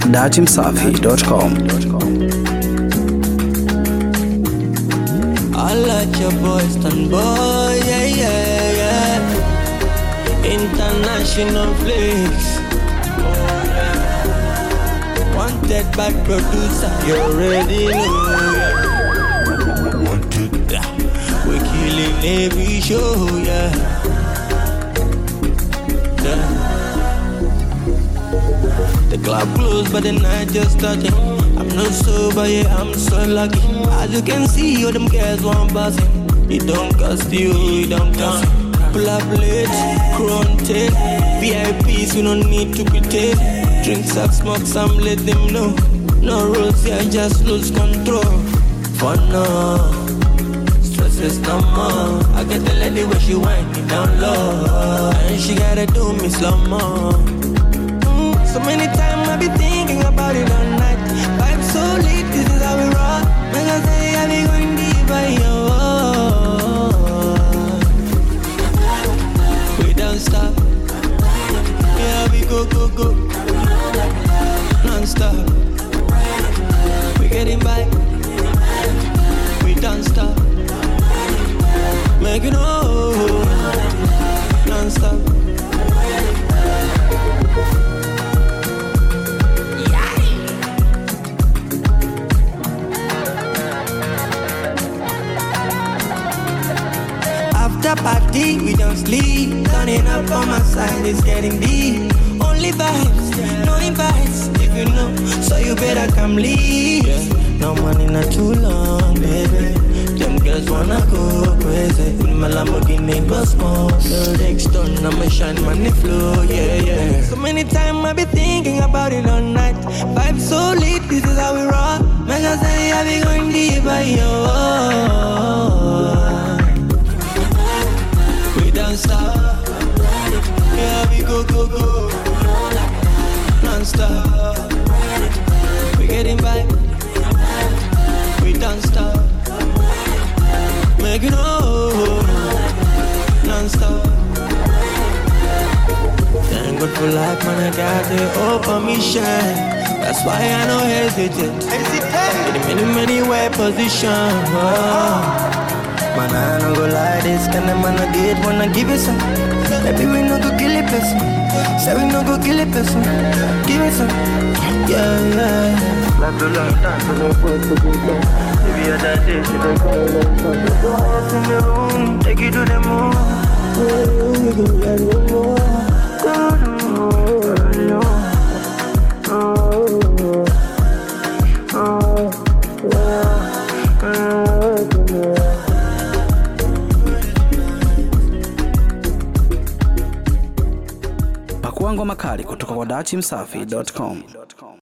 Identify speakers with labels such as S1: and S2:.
S1: datimsafi.com.
S2: I like your boys, stand boy, yeah, yeah, yeah. International flicks. Oh, yeah. Wanted by producer, you already know, yeah. Wanted, yeah. We're killing every show, yeah. Yeah. The club closed, but the night just started. I'm not sober, yeah, I'm so lucky. As you can see, all them girls want buzzing. It don't cost you, it don't cost. Pull up late, crown tail. VIPs, we don't need to pretend. Drink some, smoke some, let them know. No rules, yeah, just lose control. For now, stress is no more. I get the lady where she whine me down low, and she gotta do me slow mo. So many times I be thinking about it all night. Vibe so lit, this is how we rock. Make I say I be going deeper, yo. We don't stop. Yeah, we go, go, go. Non-stop. We getting by. We don't stop. Make it all. Non-stop. After party, we don't sleep. Turning up on my side, it's getting deep. Only vibes, no invites. If you know, so you better come leave. Yeah. No money, not too long, baby. Them girls wanna go crazy. In my Lamborghini, bus more. Girl, next turn, I'ma shine money flow, yeah, yeah. So many times I be thinking about it all night. Vibe so lit, this is how we rock. Make I say I be going deeper, yo. Don't stop. Yeah, we go, go, go. Non-stop. We getting by. We don't stop. Make it all. Non-stop. Thank God for life, man, I got the open mission. That's why I don't hesitate. In many way position. Oh. Man, I no go lie, this kind of man I get when I give it some. Maybe we no go kill it person. Say we no go kill it person. Give it some. Yeah, yeah. Love to love, dance to the foot to be done. Maybe you're that day, she don't call it like fun. So I just in the room, take you to the moon. You can get no more.
S1: Pakua ngoma kali kutoka kwa datimsafi.com.